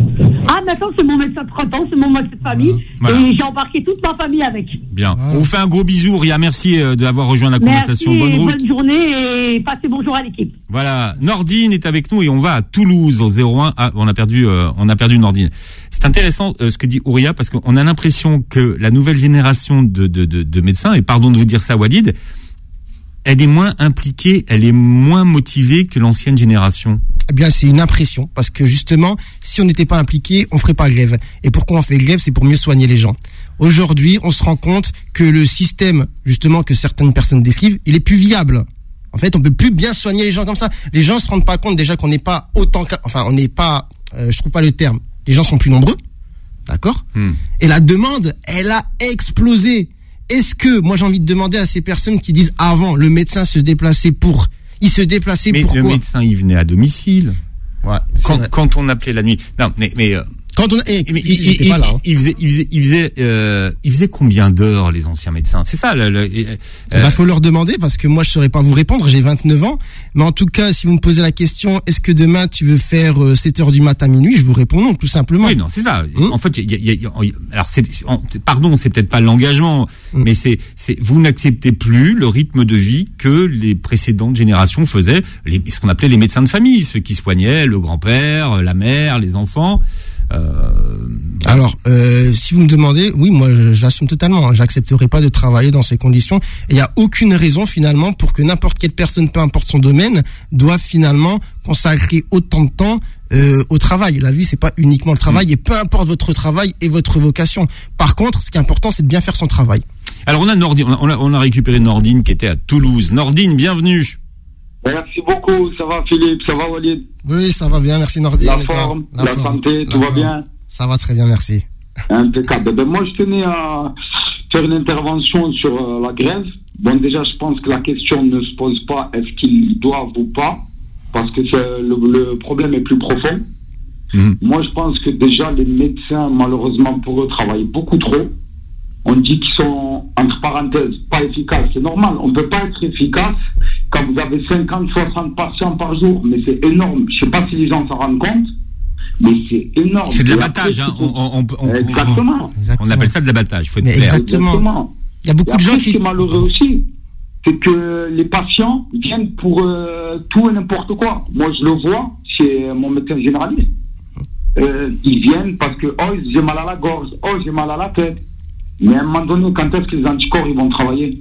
Ah, maintenant, c'est mon médecin de trente ans, c'est mon médecin de famille. Voilà. Et j'ai embarqué toute ma famille avec. Bien. Voilà. On vous fait un gros bisou, Ria. Merci euh, d'avoir rejoint la conversation. Merci, Bonne route. bonne journée et passez bonjour à l'équipe. Voilà. Nordine est avec nous et on va à Toulouse au zéro un. Ah, on a perdu, euh, on a perdu Nordine. C'est intéressant euh, ce que dit Ouria parce qu'on a l'impression que la nouvelle génération de, de, de, de médecins, et pardon de vous dire ça, Walid, elle est moins impliquée, elle est moins motivée que l'ancienne génération. Eh bien, c'est une impression, parce que justement, si on n'était pas impliqué, on ferait pas grève. Et pourquoi on fait grève? C'est pour mieux soigner les gens. Aujourd'hui, on se rend compte que le système, justement, que certaines personnes décrivent, il est plus viable. En fait, on peut plus bien soigner les gens comme ça. Les gens se rendent pas compte déjà qu'on n'est pas autant, qu'à- enfin, on n'est pas, euh, je trouve pas le terme. Les gens sont plus nombreux, d'accord? Hmm. Et la demande, elle a explosé. Est-ce que, moi j'ai envie de demander à ces personnes qui disent avant, le médecin se déplaçait pour, il se déplaçait Mais pourquoi? le médecin, il venait à domicile. Ouais, c'est Quand, vrai. quand on appelait la nuit. Non, mais, mais, euh, Quand on, eh, mais il, il, était il- pas là, hein. il faisait, il faisait, il faisait, euh, il faisait combien d'heures les anciens médecins? C'est ça. Le, le, euh, Bah, faut leur demander parce que moi je saurais pas vous répondre, j'ai vingt-neuf ans, mais en tout cas si vous me posez la question est-ce que demain tu veux faire euh, sept heures du matin à minuit, je vous réponds non tout simplement. Oui, non, c'est ça. Hum. En fait, il y a, il y a- il y a- alors c'est, en- pardon, c'est peut-être pas l'engagement, Hum. mais c'est, c'est, vous n'acceptez plus le rythme de vie que les précédentes générations faisaient, les, ce qu'on appelait les médecins de famille, ceux qui soignaient le grand-père, la mère, les enfants. Euh, Alors euh, si vous me demandez, oui moi je- j'assume totalement, hein. J'accepterai pas de travailler dans ces conditions et il y a aucune raison finalement pour que n'importe quelle personne, peu importe son domaine, doive finalement consacrer autant de temps euh, au travail. La vie c'est pas uniquement le travail et peu importe votre travail et votre vocation. Par contre, ce qui est important c'est de bien faire son travail. alors on a Nordine, on a, on a récupéré Nordine qui était à Toulouse. Nordine, bienvenue. Merci beaucoup, ça va Philippe, ça va Walid? Oui, ça va bien, merci Nordine. La Et toi? forme, la, forme, santé, la tout va forme. bien? Ça va très bien, merci. Impeccable. Ben, moi, je tenais à faire une intervention sur euh, la grève. Bon, déjà, je pense que la question ne se pose pas est-ce qu'ils doivent ou pas, parce que c'est, le, le problème est plus profond. Mmh. Moi, je pense que déjà, les médecins, malheureusement pour eux, travaillent beaucoup trop. On dit qu'ils sont, entre parenthèses, pas efficaces. C'est normal, on ne peut pas être efficace quand vous avez cinquante, soixante patients par jour, mais c'est énorme. Je ne sais pas si les gens s'en rendent compte, mais c'est énorme. C'est de Et l'abattage, après, hein. On, on, on, on, Exactement. on appelle ça de l'abattage. Faut être Mais clair. exactement. Exactement. Il y a beaucoup Et de gens après, qui... ce qui est malheureux aussi, c'est que les patients viennent pour euh, tout et n'importe quoi. Moi, je le vois chez mon médecin généraliste. Euh, ils viennent parce que oh, j'ai mal à la gorge, oh, j'ai mal à la tête. Mais à un moment donné, quand est-ce que les anticorps ils vont travailler?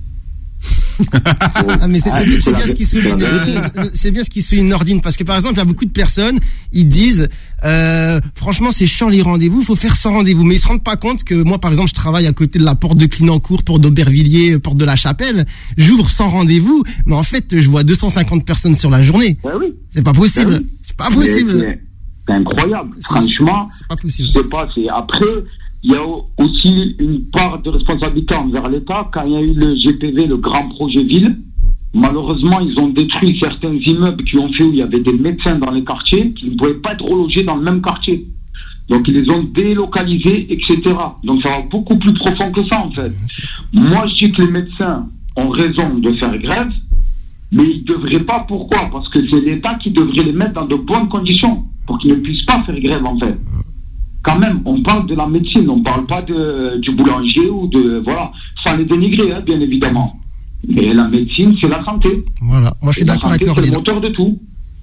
Ah, mais c'est, Ah, c'est bien, c'est c'est la- bien ce qui c'est la souligne, vérité. euh, c'est bien ce qui souligne Nordine, parce que par exemple, il y a beaucoup de personnes, ils disent, euh, franchement, c'est chiant les rendez-vous, faut faire sans rendez-vous. Mais ils se rendent pas compte que moi, par exemple, je travaille à côté de la porte de Clignancourt, porte d'Aubervilliers, porte de la Chapelle. J'ouvre sans rendez-vous, mais en fait, je vois deux cent cinquante personnes sur la journée. Ben oui. C'est pas possible. Ben oui. C'est pas possible. Mais C'est c'est incroyable. C'est- Franchement, C'est pas je possible. sais pas. C'est après. Il y a aussi une part de responsabilité envers l'État. Quand il y a eu le G P V, le grand projet ville, malheureusement, ils ont détruit certains immeubles qui ont fait où il y avait des médecins dans les quartiers qui ne pouvaient pas être relogés dans le même quartier. Donc, ils les ont délocalisés, et cetera. Donc, ça va beaucoup plus profond que ça, en fait. Moi, je dis que les médecins ont raison de faire grève, mais ils ne devraient pas. Pourquoi? Parce que c'est l'État qui devrait les mettre dans de bonnes conditions pour qu'ils ne puissent pas faire grève, en fait. Quand même, on parle de la médecine, on ne parle pas de, du boulanger ou de... Voilà, sans les dénigrer, hein, bien évidemment. Mais la médecine, c'est la santé. Voilà. Moi, je suis Et la d'accord avec santé, c'est le Nordine. moteur de tout.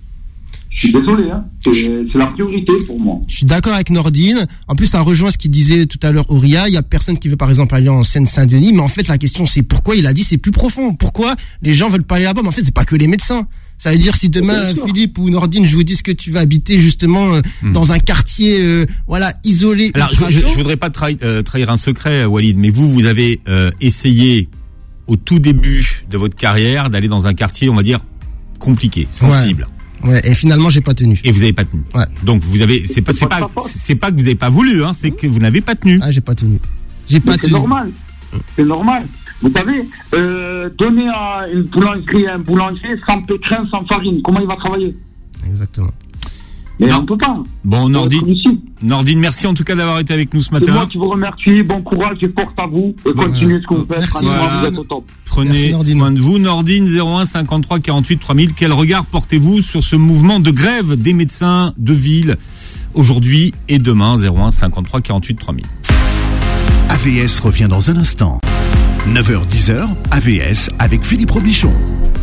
Je suis désolé, hein. c'est, c'est la priorité pour moi. Je suis d'accord avec Nordine. En plus, ça rejoint ce qu'il disait tout à l'heure Ouria. Il y a personne qui veut, par exemple, aller en Seine-Saint-Denis. Mais en fait, la question, c'est pourquoi il a dit c'est plus profond. Pourquoi les gens veulent pas aller là-bas? Mais en fait, c'est pas que les médecins. Ça veut dire si demain, Bien sûr. Philippe ou Nordine, je vous dis que tu vas habiter justement euh, Hmm. dans un quartier, euh, voilà, isolé. Alors, je, ultra je, chaud. je voudrais pas trahi- euh, trahir un secret, Walid, mais vous, vous avez euh, essayé au tout début de votre carrière d'aller dans un quartier, on va dire, compliqué, sensible, Ouais. Et finalement, j'ai pas tenu. et vous avez pas tenu. Ouais. Donc vous avez, c'est pas, c'est C'est pas de pas, ta faute. c'est pas que vous avez pas voulu, hein, c'est que vous n'avez pas tenu. Ah, j'ai pas tenu. J'ai pas Mais c'est tenu. normal. C'est normal. Vous savez, euh, donner à une boulangerie à un boulanger sans pétrin, sans farine, comment il va travailler? Exactement. Mais Non. on peut pas. Bon, Nordine, Faut être ici. Nordine, merci en tout cas d'avoir été avec nous ce C'est moi matin. qui vous remercie. Bon courage et force à vous. Et continuez ce que vous faites. Merci. Franchement, Voilà. vous êtes au top. Merci, Prenez Nordine. soin de vous. Nordine, zéro un cinquante-trois quarante-huit trois mille. Quel regard portez-vous sur ce mouvement de grève des médecins de ville? aujourd'hui et demain, zéro un cinquante-trois quarante-huit trois mille. A V S revient dans un instant. neuf heures dix, A V S avec Philippe Robichon.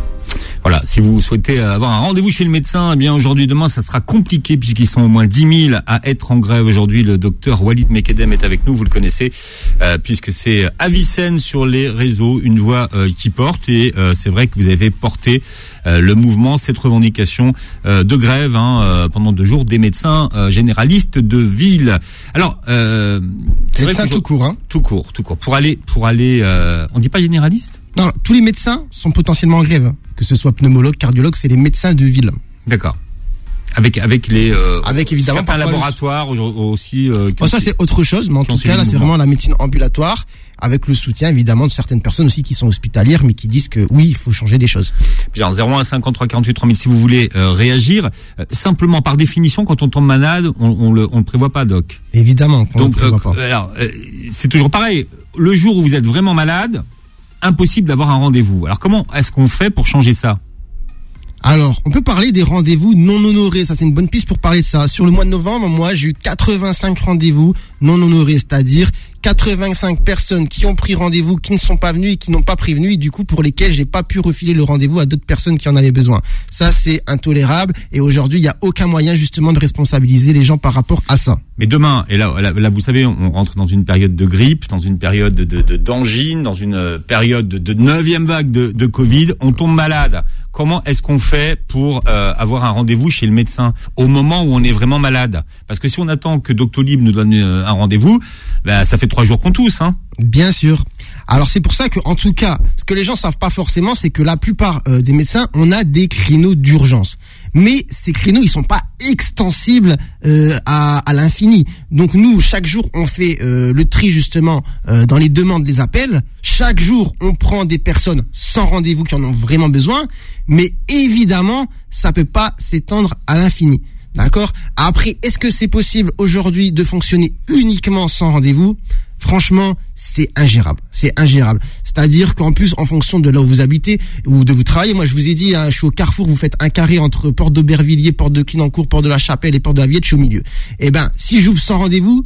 Voilà, si vous souhaitez avoir un rendez-vous chez le médecin, eh bien aujourd'hui, demain, ça sera compliqué puisqu'ils sont au moins dix mille à être en grève aujourd'hui. Le docteur Walid Mekedem est avec nous, vous le connaissez, euh, puisque c'est Avicenne sur les réseaux, une voix euh, qui porte. Et euh, c'est vrai que vous avez porté euh, le mouvement, cette revendication euh, de grève hein, euh, pendant deux jours des médecins euh, généralistes de ville. Alors, euh, c'est médecins vrai tout court, hein. Tout court, tout court. Pour aller, pour aller, euh, on dit pas généraliste ? Non, tous les médecins sont potentiellement en grève. Que ce soit pneumologue, cardiologue, c'est les médecins de ville. D'accord. Avec avec les euh, avec évidemment certains laboratoires le... aussi. Euh, bon, ça c'est autre chose, mais en tout cas là c'est vraiment la médecine ambulatoire avec le soutien évidemment de certaines personnes aussi qui sont hospitalières mais qui disent que oui il faut changer des choses. Bien zéro un cinquante-trois quarante-huit trois mille si vous voulez euh, réagir. Euh, simplement par définition quand on tombe malade on, on le on le prévoit pas doc. Évidemment. On Donc le prévoit euh, pas. alors euh, c'est toujours pareil. Le jour où vous êtes vraiment malade, impossible d'avoir un rendez-vous. Alors comment est-ce qu'on fait pour changer ça ? Alors, on peut parler des rendez-vous non honorés. Ça, c'est une bonne piste pour parler de ça. Sur le mois de novembre, moi, j'ai eu quatre-vingt-cinq rendez-vous non honorés, c'est-à-dire quatre-vingt-cinq personnes qui ont pris rendez-vous, qui ne sont pas venues et qui n'ont pas prévenu et du coup pour lesquelles j'ai pas pu refiler le rendez-vous à d'autres personnes qui en avaient besoin. Ça, c'est intolérable et aujourd'hui, il n'y a aucun moyen justement de responsabiliser les gens par rapport à ça. Mais demain, et là, là, là vous savez, on rentre dans une période de grippe, dans une période de, de, d'angine, dans une période de, de neuvième vague de, de Covid, on tombe malade. Comment est-ce qu'on fait pour euh, avoir un rendez-vous chez le médecin au moment où on est vraiment malade ? Parce que si on attend que Doctolib nous donne euh, un rendez-vous, bah, ça fait trois jours qu'on tousse, hein. Bien sûr. Alors c'est pour ça que, en tout cas, ce que les gens savent pas forcément, c'est que la plupart euh, des médecins, on a des créneaux d'urgence. Mais ces créneaux, ils sont pas extensibles euh, à, à l'infini. Donc nous, chaque jour, on fait euh, le tri justement euh, dans les demandes, les appels. Chaque jour, on prend des personnes sans rendez-vous qui en ont vraiment besoin. Mais évidemment, ça peut pas s'étendre à l'infini. D'accord ? Après, est-ce que c'est possible aujourd'hui de fonctionner uniquement sans rendez-vous ? Franchement, c'est ingérable. C'est ingérable. C'est-à-dire qu'en plus, en fonction de là où vous habitez ou de vous travaillez, moi je vous ai dit, hein, je suis au Carrefour, vous faites un carré entre Porte d'Aubervilliers, Porte de Clignancourt, Porte de la Chapelle et Porte de la Villette, je suis au milieu. Eh ben, si j'ouvre sans rendez-vous,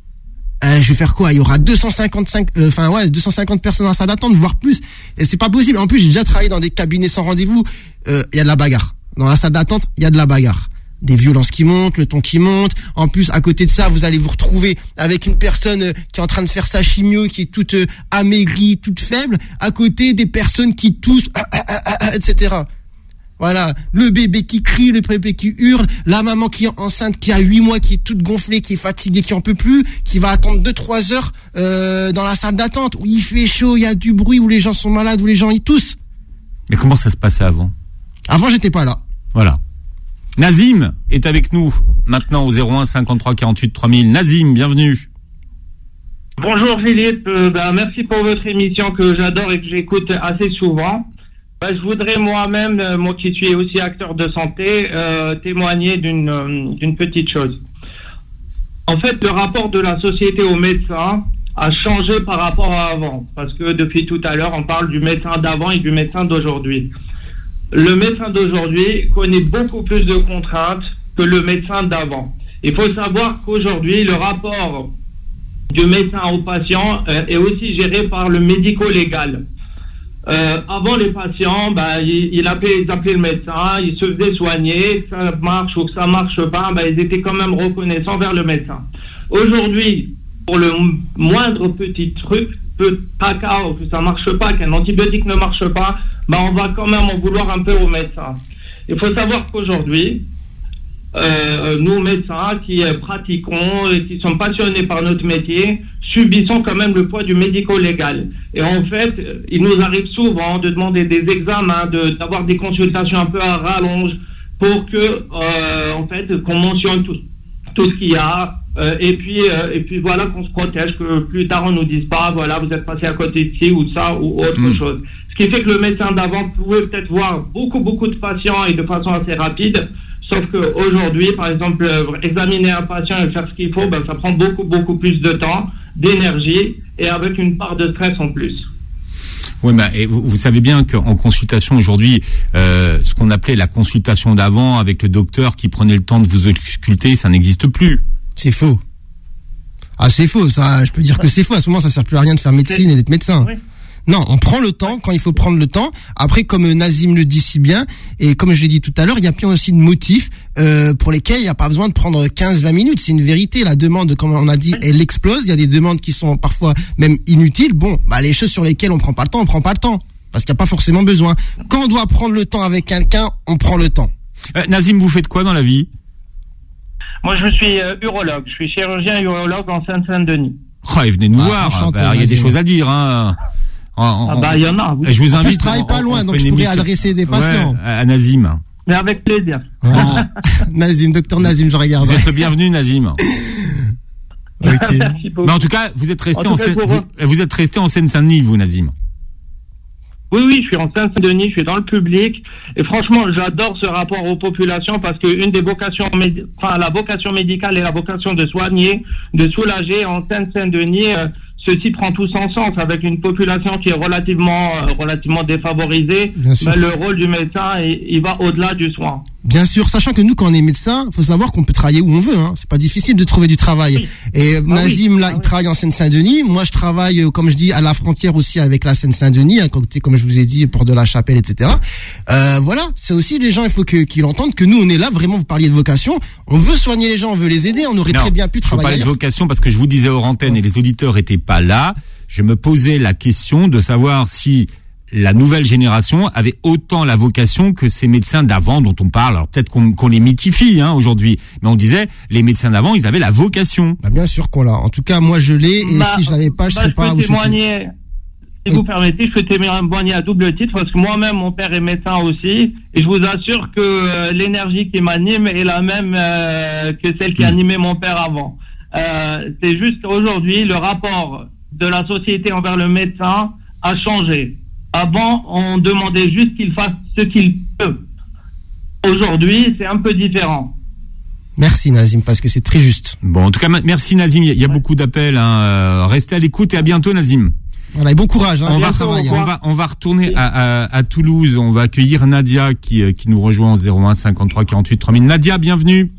euh, je vais faire quoi ? Il y aura deux cent cinquante-cinq, enfin euh, ouais, deux cent cinquante personnes dans la salle d'attente, voire plus. Et c'est pas possible. En plus, j'ai déjà travaillé dans des cabinets sans rendez-vous. Il euh, y a de la bagarre. Dans la salle d'attente, il y a de la bagarre. Des violences qui montent, le ton qui monte. En plus, à côté de ça, vous allez vous retrouver avec une personne qui est en train de faire sa chimio, qui est toute euh, amaigrie, toute faible, à côté des personnes qui toussent, ah, ah, ah, ah, et cetera. Voilà, le bébé qui crie, le bébé qui hurle, la maman qui est enceinte, qui a huit mois, qui est toute gonflée, qui est fatiguée, qui en peut plus, qui va attendre deux trois heures euh, dans la salle d'attente, où il fait chaud, il y a du bruit, où les gens sont malades, où les gens y toussent. Mais comment ça se passait avant ? Avant, j'étais pas là. Voilà. Nazim est avec nous maintenant au zéro un cinquante-trois quarante-huit trois mille. Nazim, bienvenue. Bonjour Philippe, euh, bah, merci pour votre émission que j'adore et que j'écoute assez souvent. Bah, je voudrais moi-même, euh, moi qui suis aussi acteur de santé, euh, témoigner d'une, euh, d'une petite chose. En fait, le rapport de la société aux médecins a changé par rapport à avant, parce que depuis tout à l'heure, on parle du médecin d'avant et du médecin d'aujourd'hui. Le médecin d'aujourd'hui connaît beaucoup plus de contraintes que le médecin d'avant. Il faut savoir qu'aujourd'hui, le rapport du médecin au patient euh, est aussi géré par le médico-légal. Euh, avant, les patients, bah, ils, ils, appelaient, ils appelaient le médecin, ils se faisaient soigner, que ça marche ou que ça marche pas, bah, ils étaient quand même reconnaissants vers le médecin. Aujourd'hui, pour le moindre petit truc, peu caca ou que ça marche pas, qu'un antibiotique ne marche pas, bah on va quand même en vouloir un peu au médecin. Il faut savoir qu'aujourd'hui, euh, nous médecins qui pratiquons et qui sommes passionnés par notre métier, subissons quand même le poids du médico-légal. Et en fait, il nous arrive souvent de demander des examens, de, d'avoir des consultations un peu à rallonge pour que, euh, en fait, qu'on mentionne tout, tout ce qu'il y a. Euh, et puis euh, et puis voilà qu'on se protège, que plus tard on nous dise pas voilà vous êtes passé à côté de ci ou de ça ou autre mmh. chose. Ce qui fait que le médecin d'avant pouvait peut-être voir beaucoup beaucoup de patients et de façon assez rapide, sauf que aujourd'hui par exemple euh, examiner un patient et faire ce qu'il faut, ben ça prend beaucoup beaucoup plus de temps, d'énergie et avec une part de stress en plus. Oui, mais et vous, vous savez bien qu'en consultation aujourd'hui, euh, ce qu'on appelait la consultation d'avant avec le docteur qui prenait le temps de vous ausculter, ça n'existe plus. C'est faux. Ah, c'est faux, ça, je peux dire que c'est faux. À ce moment, ça sert plus à rien de faire médecine et d'être médecin. Oui. Non, on prend le temps quand il faut prendre le temps. Après, comme Nazim le dit si bien, et comme je l'ai dit tout à l'heure, il y a plein aussi de motifs euh, pour lesquels il n'y a pas besoin de prendre quinze vingt minutes. C'est une vérité. La demande, comme on a dit, elle explose. Il y a des demandes qui sont parfois même inutiles. Bon, bah les choses sur lesquelles on prend pas le temps, on prend pas le temps. Parce qu'il n'y a pas forcément besoin. Quand on doit prendre le temps avec quelqu'un, on prend le temps. Euh, Nazim, vous faites quoi dans la vie ? Moi, je suis euh, urologue. Je suis chirurgien urologue en Seine-Saint-Denis. Oh, et venez nous ah, voir. Bah, il y a des choses à dire, hein. En, ah bah il y en a. Oui. Je vous invite. Je travaille pas loin, donc je pourrais adresser des patients. Ouais, à Nazim. Mais avec plaisir. Ah, Nazim, docteur Nazim, je regarde. Vous êtes le bienvenu, Nazim. Okay. Mais en tout cas, vous êtes resté en, en Seine, vous, vous êtes resté en Seine-Saint-Denis, vous, Nazim. Oui, oui, je suis en Seine-Saint-Denis, je suis dans le public, et franchement, j'adore ce rapport aux populations parce que une des vocations, médi- enfin, la vocation médicale et la vocation de soigner, de soulager en Seine-Saint-Denis. Euh, Ceci prend tout son sens avec une population qui est relativement euh, relativement défavorisée. Mais le rôle du médecin, il, il va au-delà du soin. Bien sûr, sachant que nous, quand on est médecin, faut savoir qu'on peut travailler où on veut. Hein. C'est pas difficile de trouver du travail. Oui. Et ah Nazim, oui. là, ah il oui. travaille en Seine-Saint-Denis. Moi, je travaille, comme je dis, à la frontière aussi avec la Seine-Saint-Denis, à côté, comme je vous ai dit, Port de la Chapelle, et cetera. Euh, voilà, c'est aussi les gens, il faut que, qu'ils entendent que nous, on est là. Vraiment, vous parliez de vocation. On veut soigner les gens, on veut les aider. On aurait non, très bien pu travailler. Je parlais de vocation parce que je vous disais hors antenne ouais. et les auditeurs étaient pas là. Je me posais la question de savoir si la nouvelle génération avait autant la vocation que ces médecins d'avant dont on parle. Alors peut-être qu'on, qu'on les mythifie hein, aujourd'hui, mais on disait les médecins d'avant, ils avaient la vocation. Bah bien sûr qu'on l'a. En tout cas, moi je l'ai et bah, si je l'avais pas, je bah, serais je pas où je suis. Si vous permettez, je peux témoigner à double titre parce que moi-même, mon père est médecin aussi et je vous assure que euh, l'énergie qui m'anime est la même euh, que celle qui mmh. animait mon père avant. Euh, c'est juste aujourd'hui le rapport de la société envers le médecin a changé. Avant, on demandait juste qu'il fasse ce qu'il peut. Aujourd'hui, c'est un peu différent. Merci Nazim, parce que c'est très juste. Bon, en tout cas, merci Nazim. Il y a, il y a ouais. beaucoup d'appels. Hein. Restez à l'écoute et à bientôt Nazim. Voilà, et bon courage. Hein, on, va, travail, on, hein. va, on va retourner à, à, à Toulouse. On va accueillir Nadia qui, qui nous rejoint en zéro un cinquante-trois quarante-huit trois mille. Nadia, bienvenue.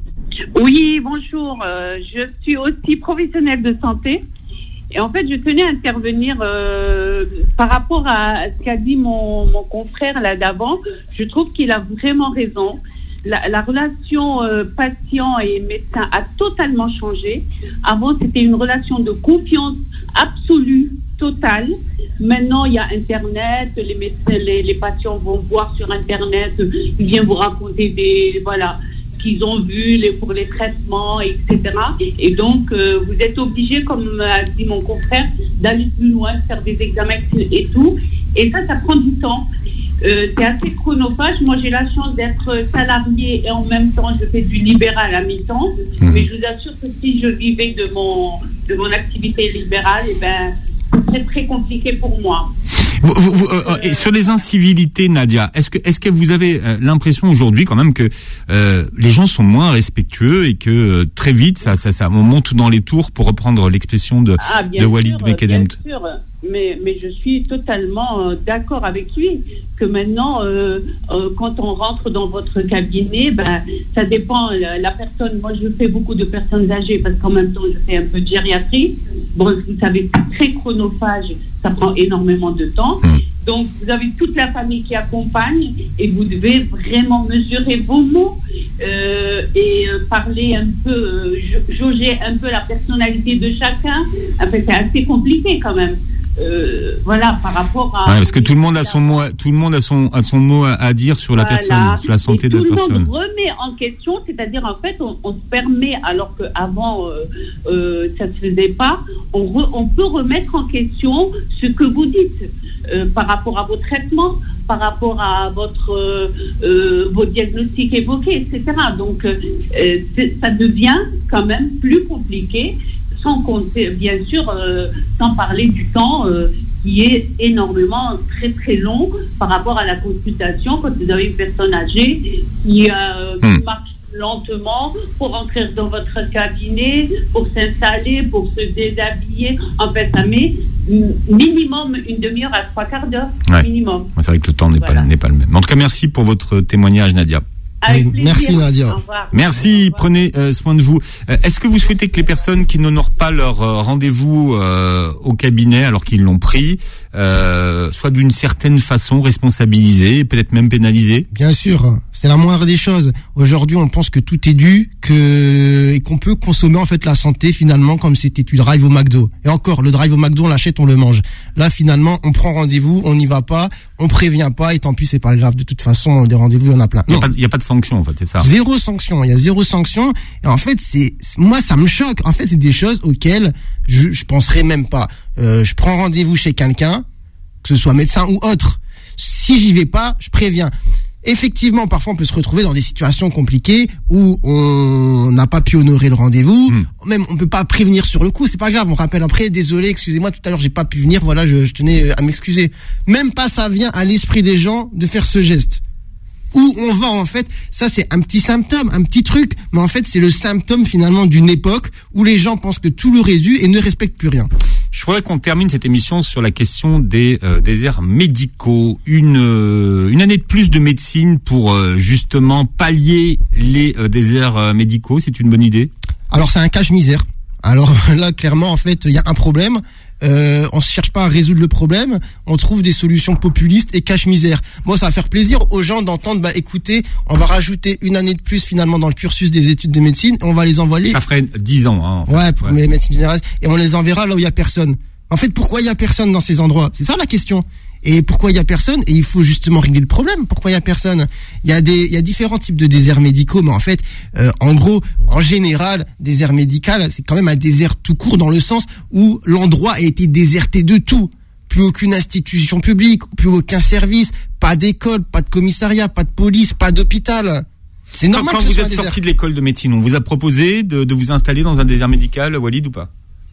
Oui, bonjour. Euh, je suis aussi professionnelle de santé. Et en fait, je tenais à intervenir euh, par rapport à ce qu'a dit mon, mon confrère là d'avant. Je trouve qu'il a vraiment raison. La, la relation euh, patient et médecin a totalement changé. Avant, c'était une relation de confiance absolue, totale. Maintenant, il y a Internet. Les médecins, les, les patients vont voir sur Internet. Ils viennent vous raconter des voilà. qu'ils ont vu les, pour les traitements, et cetera. Et, et donc, euh, vous êtes obligé, comme a dit mon confrère, d'aller plus loin, faire des examens et tout. Et ça, ça prend du temps. Euh, c'est assez chronophage. Moi, j'ai la chance d'être salariée et en même temps, je fais du libéral à mi-temps. Mmh. Mais je vous assure que si je vivais de mon, de mon activité libérale, eh ben, ce serait très compliqué pour moi. Vous, vous, vous, euh, et sur les incivilités, Nadia, est-ce que est-ce que vous avez euh, l'impression aujourd'hui quand même que euh, les gens sont moins respectueux et que euh, très vite ça, ça ça on monte dans les tours pour reprendre l'expression de ah, de Walid Belkacem. Bien sûr, mais mais je suis totalement euh, d'accord avec lui que maintenant euh, euh, quand on rentre dans votre cabinet, ben ça dépend la, la personne. Moi, je fais beaucoup de personnes âgées parce qu'en même temps je fais un peu de gériatrie. Bon, vous savez, c'est très chronophage. Ça prend énormément de temps. Mmh. Donc, vous avez toute la famille qui accompagne et vous devez vraiment mesurer vos mots euh, et euh, parler un peu, euh, jauger un peu la personnalité de chacun. Enfin, c'est assez compliqué quand même. Euh, voilà, par rapport à... Ouais, parce que tout le monde a son mot, tout le monde a son, a son mot à, à dire sur la voilà. personne, sur la santé et de la personne. Tout le monde remet en question, c'est-à-dire en fait, on, on se permet, alors qu'avant euh, euh, ça ne se faisait pas, on, re, on peut remettre en question ce que vous dites euh, par rapport à vos traitements, par rapport à votre euh, euh, vos diagnostics évoqués, et cetera. Donc, euh, ça devient quand même plus compliqué. Sans compter, bien sûr, euh, sans parler du temps euh, qui est énormément très très long par rapport à la consultation quand vous avez une personne âgée qui, euh, qui marche lentement pour entrer dans votre cabinet, pour s'installer, pour se déshabiller. En fait, ça met minimum une demi-heure à trois quarts d'heure, Ouais. minimum. C'est vrai que le temps n'est Voilà. pas, n'est pas le même. En tout cas, merci pour votre témoignage, Nadia. Avec Oui, plaisir. merci, Nadia. Au revoir. Merci, Au revoir. prenez euh, soin de vous. Euh, est-ce que vous souhaitez que les personnes qui n'honorent pas leur euh, rendez-vous euh, au cabinet alors qu'ils l'ont pris euh, soient d'une certaine façon responsabilisées, peut-être même pénalisées? Bien sûr, c'est la moindre des choses. Aujourd'hui, on pense que tout est dû, que et qu'on peut consommer en fait la santé finalement comme si tu drive au McDo. Et encore, le drive au McDo, on l'achète, on le mange. Là, finalement, on prend rendez-vous, on n'y va pas, on prévient pas, et tant pis, c'est pas grave. De toute façon, des rendez-vous, il y en a plein. Il n'y Non. a, pas- y a pas de sanction, en fait, c'est ça. Zéro sanction, il y a zéro sanction. Et en fait, c'est c'est- moi, ça me choque. En fait, c'est des choses auxquelles je, je penserais même pas. Euh, je prends rendez-vous chez quelqu'un, que ce soit médecin ou autre. Si j'y vais pas, je préviens. Effectivement, parfois, on peut se retrouver dans des situations compliquées où on n'a pas pu honorer le rendez-vous. Mm. Même, on peut pas prévenir sur le coup. C'est pas grave. On rappelle après. Désolé, excusez-moi. Tout à l'heure, j'ai pas pu venir. Voilà, je, je tenais à m'excuser. Même pas, ça vient à l'esprit des gens de faire ce geste. Où on va en fait, ça c'est un petit symptôme, un petit truc, mais en fait c'est le symptôme finalement d'une époque où les gens pensent que tout leur est dû et ne respectent plus rien. Je voudrais qu'on termine cette émission sur la question des euh, déserts médicaux. Une euh, une année de plus de médecine pour euh, justement pallier les euh, déserts euh, médicaux, c'est une bonne idée? Alors c'est un cache-misère. Alors là clairement en fait il y a un problème. Euh, on ne cherche pas à résoudre le problème, on trouve des solutions populistes et cache-misère. Moi, ça va faire plaisir aux gens d'entendre, bah écoutez, on va rajouter une année de plus finalement dans le cursus des études de médecine et on va les envoyer. Ça ferait dix ans. Hein, en fait. Ouais, pour Ouais. mes médecines générales. Et on les enverra là où il y a personne. En fait, pourquoi il y a personne dans ces endroits? C'est ça la question. Et pourquoi il y a personne? Et il faut justement régler le problème. Pourquoi il y a personne? Il y a des, il y a différents types de déserts médicaux, mais en fait, euh, en gros, en général, désert médical, c'est quand même un désert tout court dans le sens où l'endroit a été déserté de tout. Plus aucune institution publique, plus aucun service, pas d'école, pas de commissariat, pas de police, pas d'hôpital. C'est Quand, normal quand que ce vous soit un êtes désert. sorti de l'école de médecine, on vous a proposé de, de vous installer dans un désert médical, Walid, ou pas?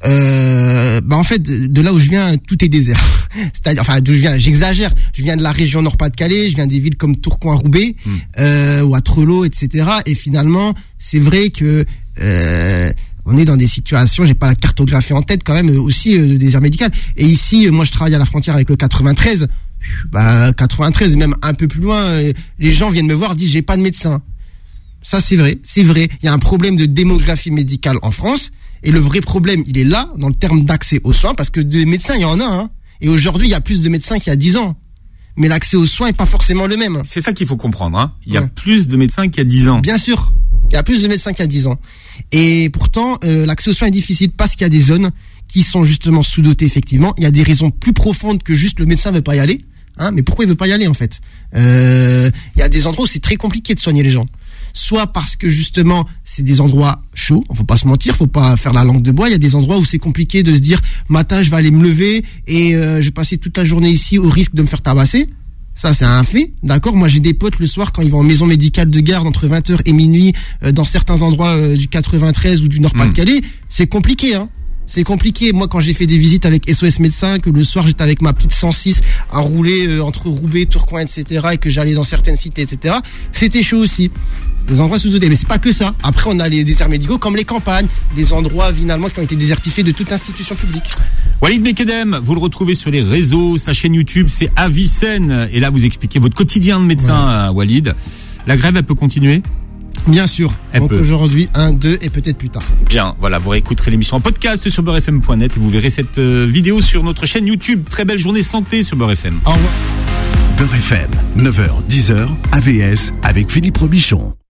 Euh, bah en fait, de, de là où je viens, tout est désert. C'est-à-dire, enfin, d'où je viens, j'exagère. Je viens de la région Nord-Pas-de-Calais, je viens des villes comme Tourcoing, Roubaix, Mm. euh, ou à Trello, et cetera. Et finalement, c'est vrai que euh, on est dans des situations. J'ai pas la cartographie en tête, quand même, euh, aussi euh, de désert médical. Et ici, euh, moi, je travaille à la frontière avec le quatre-vingt-treize. Bah, quatre-vingt-treize, et même un peu plus loin, euh, les gens viennent me voir, disent j'ai pas de médecin. Ça, c'est vrai, c'est vrai. Il y a un problème de démographie médicale en France. Et le vrai problème, il est là, dans le terme d'accès aux soins, parce que des médecins, il y en a. Hein. Et aujourd'hui, il y a plus de médecins qu'il y a dix ans. Mais l'accès aux soins est pas forcément le même. C'est ça qu'il faut comprendre. Hein. Il y a Ouais. plus de médecins qu'il y a dix ans. Bien sûr, il y a plus de médecins qu'il y a dix ans. Et pourtant, euh, l'accès aux soins est difficile parce qu'il y a des zones qui sont justement sous-dotées, effectivement. Il y a des raisons plus profondes que juste le médecin veut pas y aller. Hein, mais pourquoi il veut pas y aller, en fait? euh, Il y a des endroits où c'est très compliqué de soigner les gens. Soit parce que justement c'est des endroits chauds, faut pas se mentir, faut pas faire la langue de bois. Il y a des endroits où c'est compliqué de se dire matin je vais aller me lever et euh, je vais passer toute la journée ici au risque de me faire tabasser. Ça c'est un fait, d'accord. Moi j'ai des potes le soir quand ils vont en maison médicale de garde entre vingt heures et minuit euh, dans certains endroits euh, du quatre-vingt-treize ou du Nord-Pas-de-Calais, c'est compliqué, hein. C'est compliqué. Moi, quand j'ai fait des visites avec S O S Médecins, que le soir j'étais avec ma petite cent six à rouler euh, entre Roubaix, Tourcoing, et cetera, et que j'allais dans certaines cités, et cetera, c'était chaud aussi. Des endroits sous-dotés. Mais c'est pas que ça. Après, on a les déserts médicaux comme les campagnes, des endroits finalement qui ont été désertifiés de toute institution publique. Walid Mekedem, vous le retrouvez sur les réseaux, sa chaîne YouTube, c'est Avicenne. Et là, vous expliquez votre quotidien de médecin, ouais. Walid. La grève, elle peut continuer? Bien sûr. Elle Donc peut. aujourd'hui, un, deux et peut-être plus tard. Bien, voilà, vous réécouterez l'émission en podcast sur beurre f m point net et vous verrez cette euh, vidéo sur notre chaîne YouTube. Très belle journée santé sur Beurre F M. Au revoir. Beurre F M, neuf heures dix heures, A V S avec Philippe Robichon.